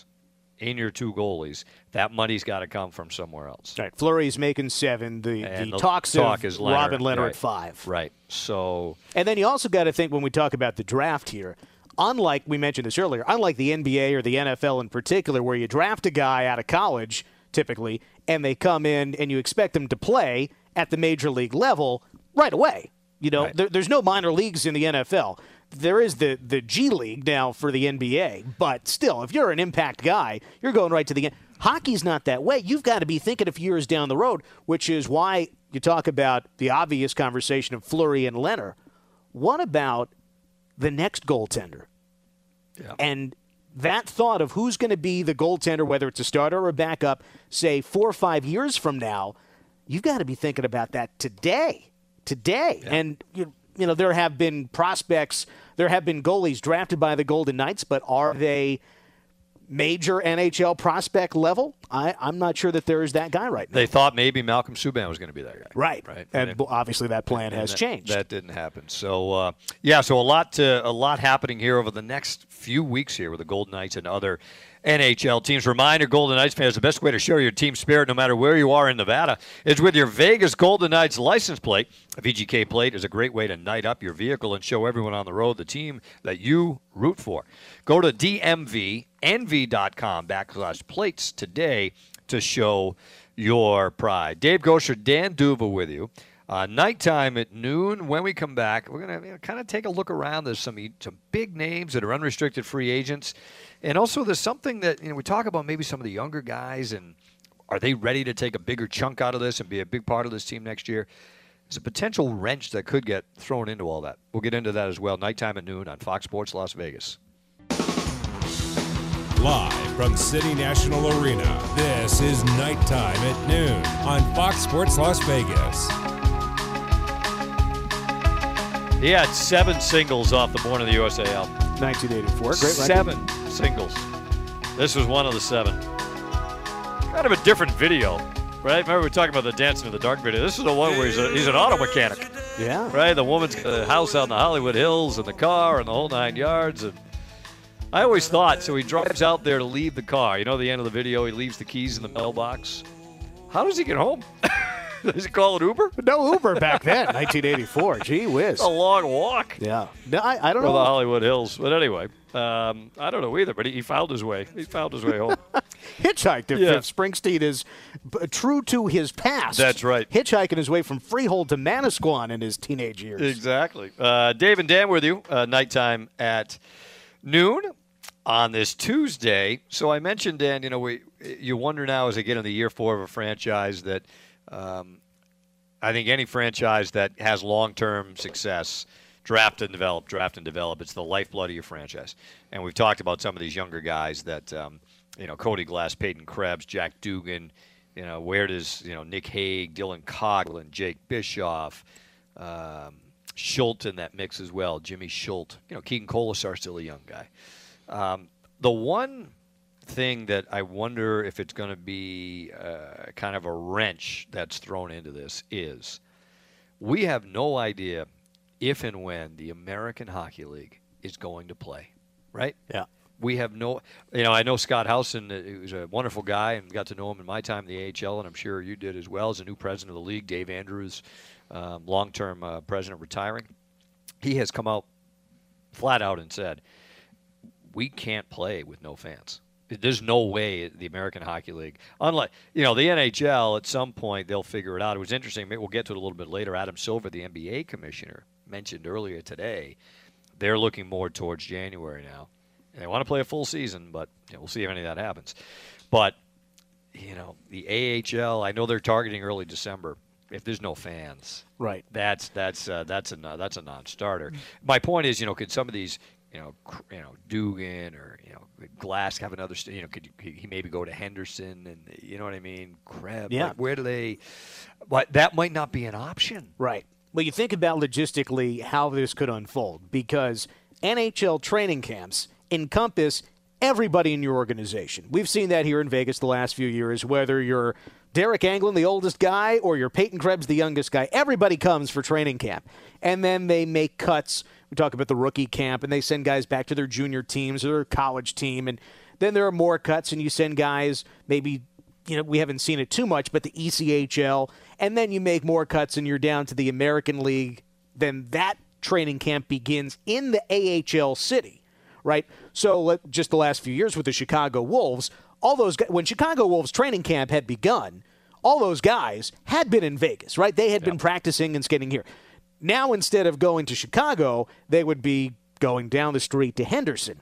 Speaker 2: in your 2 goalies, that money's got to come from somewhere else.
Speaker 3: Right. Fleury's making 7. The talk is Robin Leonard at 5.
Speaker 2: Right. So,
Speaker 3: and then you also got to think when we talk about the draft here, unlike, we mentioned this earlier, unlike the NBA or the NFL in particular, where you draft a guy out of college typically, and they come in and you expect them to play at the major league level right away. You know, there's no minor leagues in the NFL. There is the G League now for the NBA, but still, if you're an impact guy, you're going right to the end. Hockey's not that way. You've got to be thinking of years down the road, which is why you talk about the obvious conversation of Fleury and Leonard. What about the next goaltender?
Speaker 2: Yeah.
Speaker 3: And that thought of who's going to be the goaltender, whether it's a starter or a backup, say 4 or 5 years from now, you've got to be thinking about that today. Yeah. And, you know, there have been prospects, there have been goalies drafted by the Golden Knights, but are they major NHL prospect level? I'm not sure that there is that guy right now.
Speaker 2: They thought maybe Malcolm Subban was going to be that guy.
Speaker 3: Right. And obviously that plan has changed.
Speaker 2: That didn't happen. So, so a lot happening here over the next few weeks here with the Golden Knights and other NHL teams. Reminder, Golden Knights fans, the best way to show your team spirit no matter where you are in Nevada is with your Vegas Golden Knights license plate. A VGK plate is a great way to night up your vehicle and show everyone on the road the team that you root for. Go to dmvnv.com/plates today to show your pride. Dave Gosher, Dan Duva with you. Nighttime at noon. When we come back, we're going to kind of take a look around. There's some big names that are unrestricted free agents. And also there's something that, we talk about maybe some of the younger guys and are they ready to take a bigger chunk out of this and be a big part of this team next year? There's a potential wrench that could get thrown into all that. We'll get into that as well. Nighttime at noon on Fox Sports Las Vegas.
Speaker 1: Live from City National Arena, this is Nighttime at Noon on Fox Sports Las Vegas.
Speaker 2: He had 7 singles off the Born in the USA album.
Speaker 3: 1984. Great record.
Speaker 2: 7 singles. This was one of the 7. Kind of a different video, right? Remember we were talking about the Dancing in the Dark video. This is the one where he's an auto mechanic.
Speaker 3: Yeah.
Speaker 2: Right? The woman's house out in the Hollywood Hills and the car and the whole 9 yards. And I always thought, so he drives out there to leave the car. You know the end of the video, he leaves the keys in the mailbox. How does he get home? Does he call it Uber?
Speaker 3: No Uber back then, 1984. Gee whiz.
Speaker 2: It's a long walk.
Speaker 3: Yeah. No, I don't
Speaker 2: For
Speaker 3: know.
Speaker 2: the Hollywood Hills. But anyway, I don't know either, but he found his way. He found his way home.
Speaker 3: Hitchhiked if Springsteen is true to his past.
Speaker 2: That's right.
Speaker 3: Hitchhiking his way from Freehold to Manasquan in his teenage years.
Speaker 2: Exactly. Dave and Dan with you, nighttime at noon on this Tuesday. So I mentioned, Dan, you wonder now as they get into year 4 of a franchise that I think any franchise that has long-term success, draft and develop. It's the lifeblood of your franchise. And we've talked about some of these younger guys that, Cody Glass, Peyton Krebs, Jack Dugan, where does, Nick Hague, Dylan Coughlin, Jake Bischoff, Schultz in that mix as well, Jimmy Schultz. Keegan Colasar still a young guy. The one thing that I wonder if it's going to be kind of a wrench that's thrown into this is we have no idea if and when the American Hockey League is going to play, right?
Speaker 3: Yeah.
Speaker 2: We have no – I know Scott Housen, who's a wonderful guy and got to know him in my time in the AHL, and I'm sure you did as well, as a new president of the league. Dave Andrews, long-term president, retiring. He has come out flat out and said, we can't play with no fans. There's no way the American Hockey League, unlike, the NHL, at some point they'll figure it out. It was interesting. Maybe we'll get to it a little bit later. Adam Silver, the NBA commissioner, mentioned earlier today, they're looking more towards January now. And they want to play a full season, but we'll see if any of that happens. But, the AHL, I know they're targeting early December. If there's no fans,
Speaker 3: right,
Speaker 2: that's a non-starter. My point is, could some of these Dugan or Glass have another. Could he maybe go to Henderson and you know what I mean? Krebs.
Speaker 3: Yeah.
Speaker 2: Like, where do they? But that might not be an option.
Speaker 3: Right. Well, you think about logistically how this could unfold because NHL training camps encompass everybody in your organization. We've seen that here in Vegas the last few years. Whether you're Derek Anglin, the oldest guy, or you're Peyton Krebs, the youngest guy, everybody comes for training camp, and then they make cuts. We talk about the rookie camp, and they send guys back to their junior teams or their college team. And then there are more cuts, and you send guys maybe, we haven't seen it too much, but the ECHL. And then you make more cuts, and you're down to the American League. Then that training camp begins in the AHL city, right? So just the last few years with the Chicago Wolves, all those guys, when Chicago Wolves training camp had begun, all those guys had been in Vegas, right? They had been practicing and skating here. Now, instead of going to Chicago, they would be going down the street to Henderson.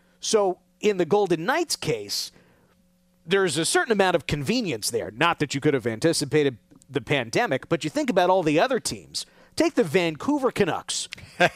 Speaker 3: So in the Golden Knights case, there's a certain amount of convenience there. Not that you could have anticipated the pandemic, but you think about all the other teams. Take the Vancouver Canucks,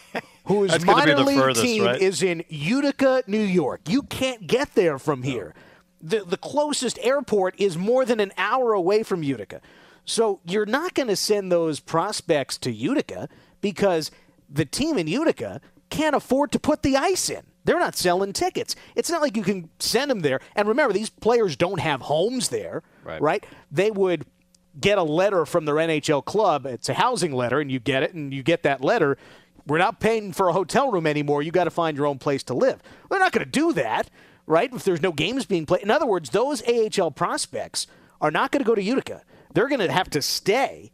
Speaker 3: whose minor league team is in Utica, New York. You can't get there from here. The closest airport is more than an hour away from Utica. So you're not going to send those prospects to Utica because the team in Utica can't afford to put the ice in. They're not selling tickets. It's not like you can send them there. And remember, these players don't have homes there, right? They would get a letter from their NHL club. It's a housing letter, and you get it, and you get that letter. We're not paying for a hotel room anymore. You got to find your own place to live. They're not going to do that, right, if there's no games being played. In other words, those AHL prospects are not going to go to Utica. They're going to have to stay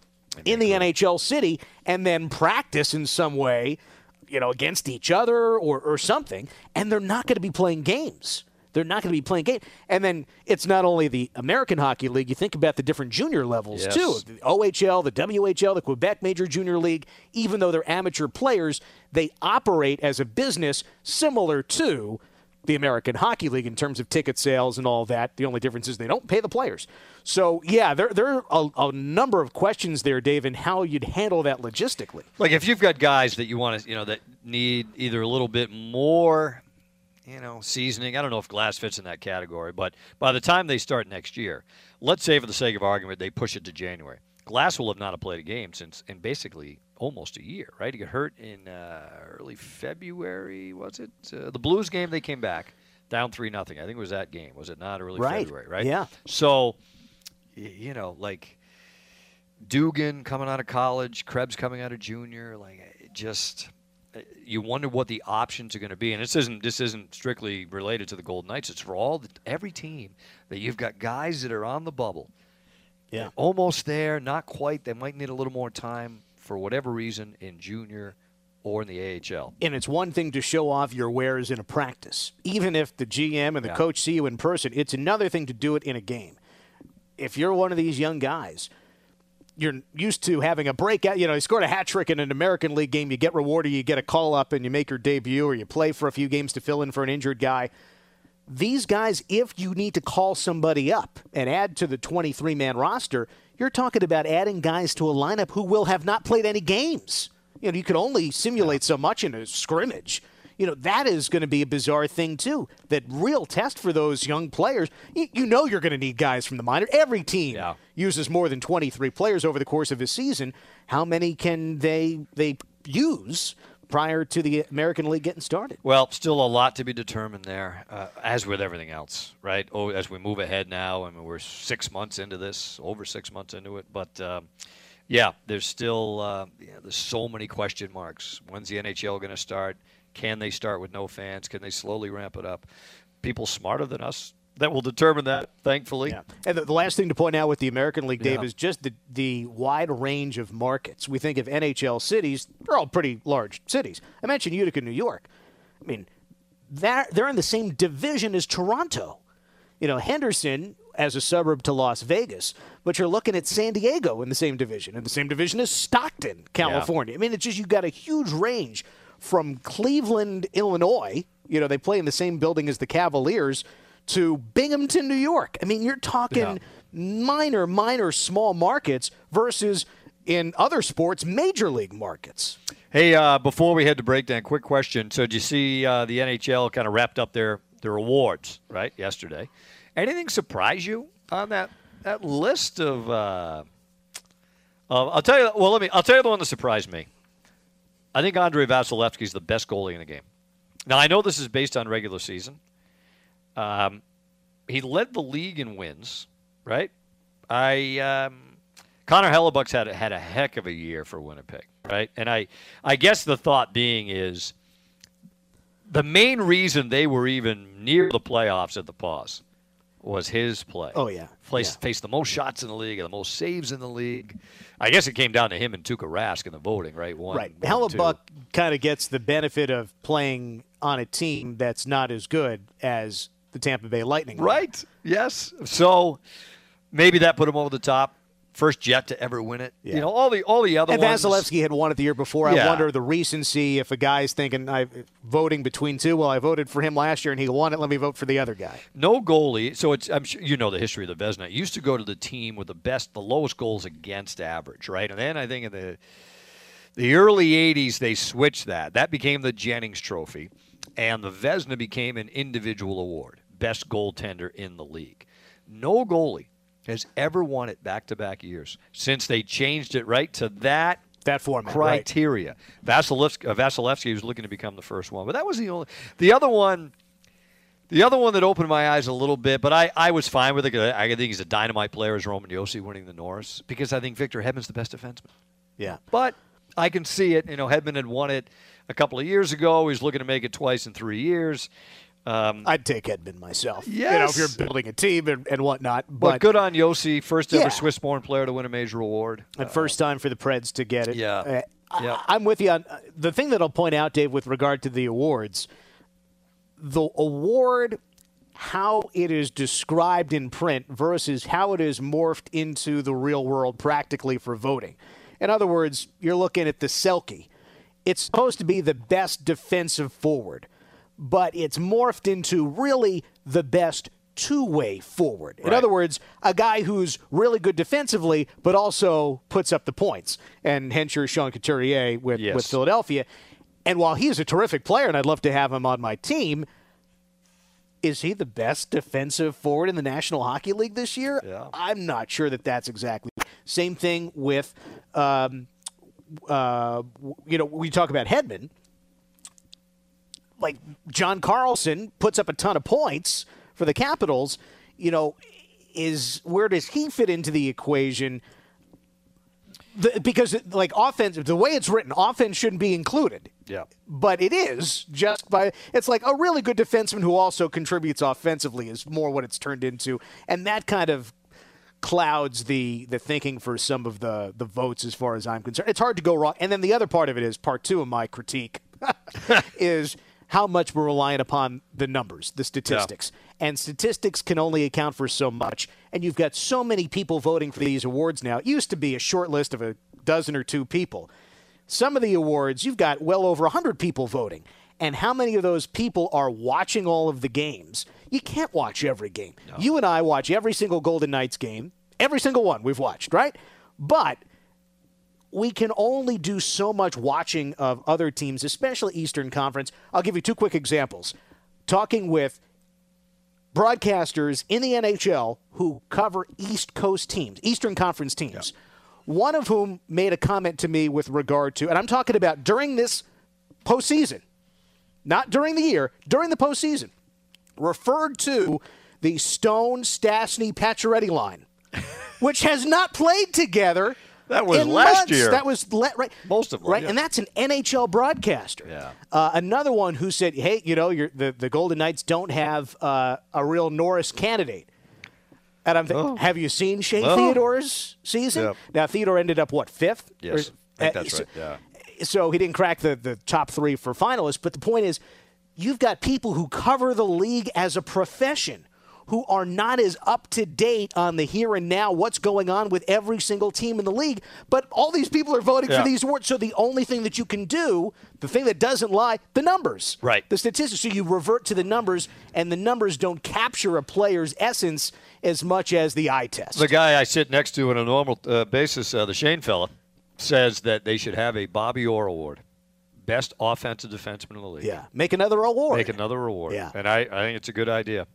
Speaker 3: in the NHL city and then practice in some way, against each other or something, and they're not going to be playing games. They're not going to be playing games. And then it's not only the American Hockey League. You think about the different junior levels, too. The OHL, the WHL, the Quebec Major Junior League, even though they're amateur players, they operate as a business similar to the American Hockey League in terms of ticket sales and all that. The only difference is they don't pay the players. So, yeah, there are a number of questions there, Dave, in how you'd handle that logistically.
Speaker 2: Like if you've got guys that you want to, that need either a little bit more, seasoning. I don't know if Glass fits in that category, but by the time they start next year, let's say for the sake of argument, they push it to January. Glass will have not played a game in basically almost a year, right? He got hurt in early February, was it? The Blues game, they came back down 3-0. I think it was that game. Was it not early February, right?
Speaker 3: Yeah.
Speaker 2: So, like Dugan coming out of college, Krebs coming out of junior, you wonder what the options are going to be. And this isn't strictly related to the Golden Knights. It's for every team that you've got guys that are on the bubble.
Speaker 3: Yeah.
Speaker 2: Almost there, not quite. They might need a little more time for whatever reason in junior or in the AHL.
Speaker 3: And it's one thing to show off your wares in a practice. Even if the GM and the coach see you in person, it's another thing to do it in a game. If you're one of these young guys, you're used to having a breakout. You scored a hat trick in an American League game. You get rewarded. You get a call-up and you make your debut, or you play for a few games to fill in for an injured guy. These guys, if you need to call somebody up and add to the 23-man roster, you're talking about adding guys to a lineup who will have not played any games. You can only simulate so much in a scrimmage. That is going to be a bizarre thing, too. That real test for those young players, you're going to need guys from the minor. Every team uses more than 23 players over the course of a season. How many can they use prior to the American League getting started?
Speaker 2: Well, still a lot to be determined there, as with everything else, right? As we move ahead now, we're 6 months into this, over 6 months into it. But, there's still there's so many question marks. When's the NHL going to start? Can they start with no fans? Can they slowly ramp it up? People smarter than us that will determine that, thankfully.
Speaker 3: Yeah. And the last thing to point out with the American League, Dave, is just the wide range of markets. We think of NHL cities, they're all pretty large cities. I mentioned Utica, New York. They're in the same division as Toronto. Henderson as a suburb to Las Vegas, but you're looking at San Diego in the same division, and the same division as Stockton, California. Yeah. It's just you've got a huge range from Cleveland, Illinois. They play in the same building as the Cavaliers, to Binghamton, New York. You're talking minor, small markets versus, in other sports, major league markets.
Speaker 2: Hey, before we head to breakdown, quick question. So did you see the NHL kind of wrapped up their awards, right, yesterday? Anything surprise you on that list of I'll tell you the one that surprised me. I think Andrei Vasilevsky is the best goalie in the game. Now, I know this is based on regular season. He led the league in wins, right? Connor Hellebuck's had a heck of a year for Winnipeg, right? And I guess the thought being is the main reason they were even near the playoffs at the pause was his play.
Speaker 3: Oh, yeah.
Speaker 2: Faced the most shots in the league and the most saves in the league. I guess it came down to him and Tuukka Rask in the voting, right?
Speaker 3: Hellebuck kind of gets the benefit of playing on a team that's not as good as the Tampa Bay Lightning.
Speaker 2: Right. Yes. So maybe that put him over the top. First Jet to ever win it. Yeah. All the other
Speaker 3: and
Speaker 2: ones.
Speaker 3: Vasilevsky had won it the year before. I wonder the recency if a guy's thinking, I'm voting between two. Well, I voted for him last year and he won it. Let me vote for the other guy.
Speaker 2: No goalie. So I'm sure you know the history of the Vezina. It used to go to the team with the lowest goals against average, right? And then I think in the early 80s, they switched that. That became the Jennings Trophy. And the Vezina became an individual award. Best goaltender in the league. No goalie has ever won it back-to-back years since they changed it right to that
Speaker 3: format
Speaker 2: criteria. Right. Vasilevsky was looking to become the first one, but that was the other one that opened my eyes a little bit. But I was fine with it. I think he's a dynamite player as Roman Josi winning the Norris because I think Victor Hedman's the best defenseman.
Speaker 3: Yeah,
Speaker 2: but I can see it. Hedman had won it a couple of years ago. He's looking to make it twice in 3 years.
Speaker 3: I'd take Hedman myself.
Speaker 2: Yes.
Speaker 3: If you're building a team and whatnot.
Speaker 2: But good on Josi, first ever Swiss-born player to win a major award.
Speaker 3: And first time for the Preds to get it.
Speaker 2: Yeah.
Speaker 3: I'm with you on the thing that I'll point out, Dave, with regard to the awards. The award, how it is described in print versus how it is morphed into the real world practically for voting. In other words, you're looking at the Selke. It's supposed to be the best defensive forward. but it's morphed into really the best two-way forward. In other words, a guy who's really good defensively, but also puts up the points. And hence your Sean Couturier with Philadelphia. And while he is a terrific player, and I'd love to have him on my team, is he the best defensive forward in the National Hockey League this year?
Speaker 2: Yeah.
Speaker 3: I'm not sure that's exactly. Same thing with, we talk about Hedman. Like John Carlson puts up a ton of points for the Capitals, where does he fit into the equation? Because offense, the way it's written, offense shouldn't be included.
Speaker 2: Yeah.
Speaker 3: But it is it's like a really good defenseman who also contributes offensively is more what it's turned into. And that kind of clouds the thinking for some of the votes as far as I'm concerned. It's hard to go wrong. And then the other part of it is part two of my critique is how much we're reliant upon the numbers, the statistics. Yeah. And statistics can only account for so much. And you've got so many people voting for these awards now. It used to be a short list of a dozen or two people. Some of the awards, you've got well over 100 people voting. And how many of those people are watching all of the games? You can't watch every game. No. You and I watch every single Golden Knights game. Every single one we've watched, right? But we can only do so much watching of other teams, especially Eastern Conference. I'll give you two quick examples. Talking with broadcasters in the NHL who cover East Coast teams, Eastern Conference teams, one of whom made a comment to me with regard to, and I'm talking about during this postseason, not during the year, during the postseason, referred to the Stone, Stastny, Pacioretty line, which has not played together.
Speaker 2: That was last year.
Speaker 3: That was right.
Speaker 2: Most of them,
Speaker 3: right, and that's an NHL broadcaster.
Speaker 2: Yeah.
Speaker 3: Another one who said, "Hey, the Golden Knights don't have a real Norris candidate." And I'm thinking, have you seen Shea Theodore's season?
Speaker 2: Yep.
Speaker 3: Now Theodore ended up Fifth?
Speaker 2: Yes, I think that's right. Yeah.
Speaker 3: So he didn't crack the top three for finalists. But the point is, you've got people who cover the league as a profession, who are not as up-to-date on the here and now, what's going on with every single team in the league. But all these people are voting for these awards. So the only thing that you can do, the thing that doesn't lie, the numbers.
Speaker 2: Right.
Speaker 3: The statistics. So you revert to the numbers, and the numbers don't capture a player's essence as much as the eye test.
Speaker 2: The guy I sit next to on a normal basis, the Shane fella, says that they should have a Bobby Orr Award. Best offensive defenseman in the league.
Speaker 3: Yeah, make another award.
Speaker 2: Make another award.
Speaker 3: Yeah.
Speaker 2: And I think it's a good idea.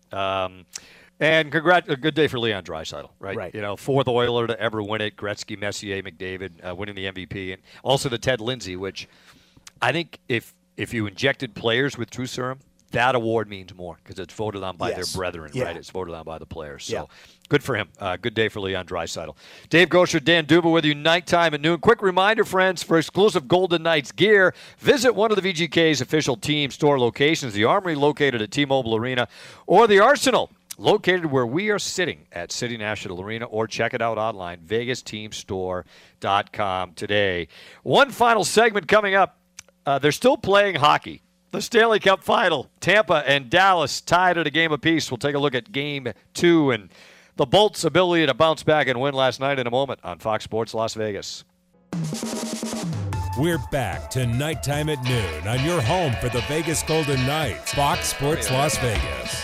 Speaker 2: And a good day for Leon Draisaitl, right?
Speaker 3: Right.
Speaker 2: Fourth Oiler to ever win it. Gretzky, Messier, McDavid winning the MVP. And also the Ted Lindsay, which I think if you injected players with true serum, that award means more because it's voted on by their brethren, right? It's voted on by the players. So good for him. Good day for Leon Draisaitl. Dave Gosher, Dan Duba with you, nighttime at noon. Quick reminder, friends, for exclusive Golden Knights gear, visit one of the VGK's official team store locations, the Armory located at T-Mobile Arena, or the Arsenal located where we are sitting at City National Arena, or check it out online, VegasTeamStore.com today. One final segment coming up. They're still playing hockey. The Stanley Cup Final, Tampa and Dallas tied at a game apiece. We'll take a look at Game 2 and the Bolts' ability to bounce back and win last night in a moment on Fox Sports Las Vegas.
Speaker 1: We're back to nighttime at noon on your home for the Vegas Golden Knights, Fox Sports Las Vegas.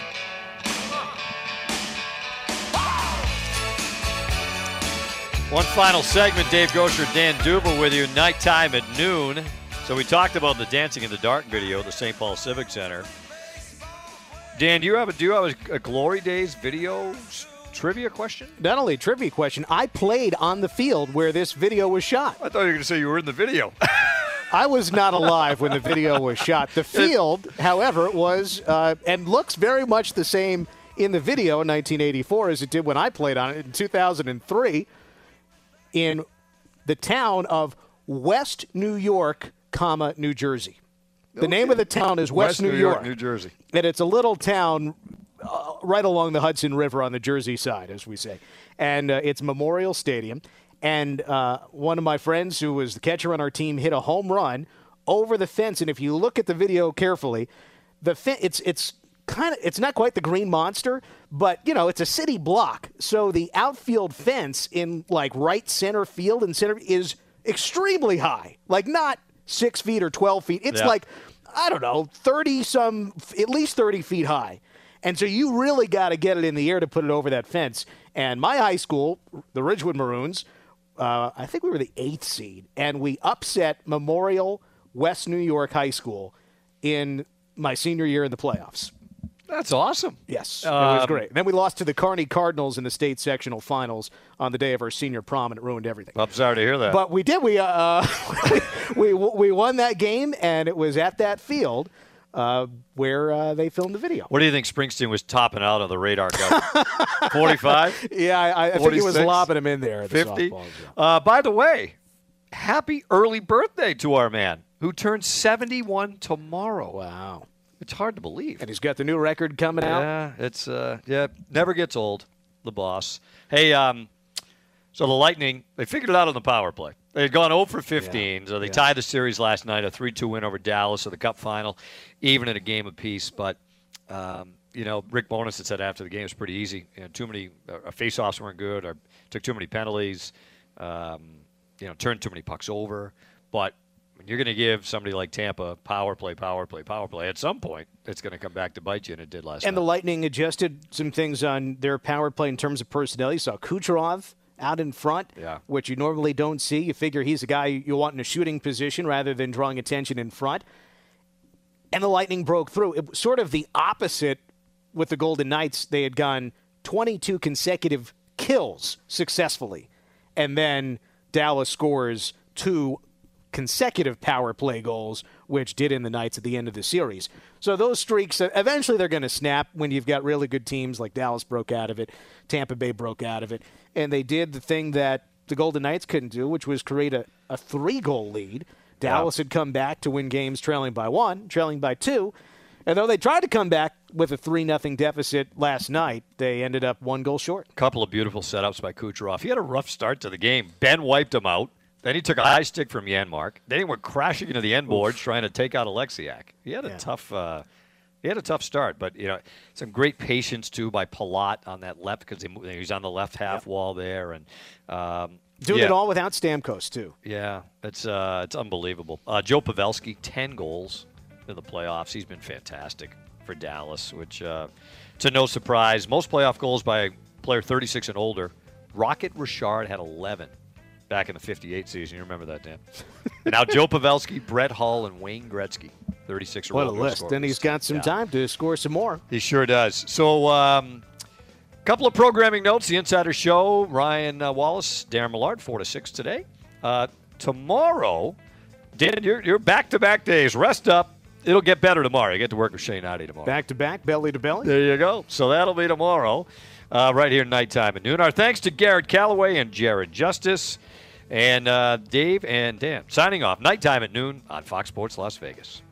Speaker 2: One final segment, Dave Gosher, Dan Duba with you, nighttime at noon. So we talked about the Dancing in the Dark video, the St. Paul Civic Center. Dan, do you have a Glory Days video trivia question?
Speaker 3: Not only a trivia question, I played on the field where this video was shot.
Speaker 2: I thought you were going to say you were in the video.
Speaker 3: I was not alive when the video was shot. The field, however, was and looks very much the same in the video in 1984 as it did when I played on it in 2003 in the town of West New York, New Jersey. The name of the town is West New York,
Speaker 2: New Jersey.
Speaker 3: And it's a little town right along the Hudson River on the Jersey side, as we say. And it's Memorial Stadium. And one of my friends who was the catcher on our team hit a home run over the fence. And if you look at the video carefully, it's not quite the Green Monster, but, it's a city block. So the outfield fence in, right center field and center is extremely high. Not 6 feet or 12 feet. It's I don't know, 30-some, at least 30 feet high. And so you really got to get it in the air to put it over that fence. And my high school, the Ridgewood Maroons, I think we were the 8th seed, and we upset Memorial West New York High School in my senior year in the playoffs.
Speaker 2: That's awesome.
Speaker 3: Yes, it was great. And then we lost to the Kearney Cardinals in the state sectional finals on the day of our senior prom, and it ruined everything.
Speaker 2: I'm sorry to hear that.
Speaker 3: But we did. We won that game, and it was at that field where they filmed the video.
Speaker 2: What do you think Springsteen was topping out on the radar gun? 45?
Speaker 3: Yeah, I think he was lobbing him in there. At the
Speaker 2: 50?
Speaker 3: softball,
Speaker 2: By the way, happy early birthday to our man who turns 71 tomorrow.
Speaker 3: Wow.
Speaker 2: It's hard to believe.
Speaker 3: And he's got the new record coming out.
Speaker 2: Yeah, it's never gets old, the boss. Hey, so the Lightning, they figured it out on the power play. They had gone 0 for 15, so they tied the series last night, a 3-2 win over Dallas of the Cup final, even in a game apiece. But, Rick Bowness had said after the game it was pretty easy. Too many face-offs weren't good, or took too many penalties, turned too many pucks over. But when you're going to give somebody like Tampa power play, at some point it's going to come back to bite you, and it did last night.
Speaker 3: And the Lightning adjusted some things on their power play in terms of personnel. You saw Kucherov out in front, which you normally don't see. You figure he's a guy you want in a shooting position rather than drawing attention in front. And the Lightning broke through. It was sort of the opposite with the Golden Knights. They had gone 22 consecutive kills successfully, and then Dallas scores 2 consecutive power play goals, which did in the Knights at the end of the series. So those streaks, eventually they're going to snap when you've got really good teams like Dallas broke out of it, Tampa Bay broke out of it, and they did the thing that the Golden Knights couldn't do, which was create a 3-goal lead. Dallas had come back to win games trailing by 1, trailing by 2, and though they tried to come back with a 3-0 deficit last night, they ended up 1 goal short.
Speaker 2: A couple of beautiful setups by Kucherov. He had a rough start to the game. Ben wiped him out. Then he took a high stick from Janmark. Then he went crashing into the end boards trying to take out Alexiak. He had a tough start, but some great patience too by Palat on that left because he's on the left half wall there, and
Speaker 3: doing it all without Stamkos too.
Speaker 2: Yeah, it's unbelievable. Joe Pavelski, 10 goals in the playoffs. He's been fantastic for Dallas, which to no surprise, most playoff goals by a player 36 and older. Rocket Richard had 11. Back in the 58 season. You remember that, Dan? And now Joe Pavelski, Brett Hull, and Wayne Gretzky, 36 or older.
Speaker 3: What a list. And he's got some time to score some more.
Speaker 2: He sure does. So a couple of programming notes. The Insider Show, Ryan Wallace, Darren Millard, 4 to 6 today. Tomorrow, Dan, you're back-to-back days. Rest up. It'll get better tomorrow. You get to work with Shane Adi tomorrow.
Speaker 3: Back-to-back, belly to belly.
Speaker 2: There you go. So that'll be tomorrow, right here nighttime at noon. Our thanks to Garrett Calloway and Jared Justice. And Dave and Dan signing off. Nighttime at noon on Fox Sports Las Vegas.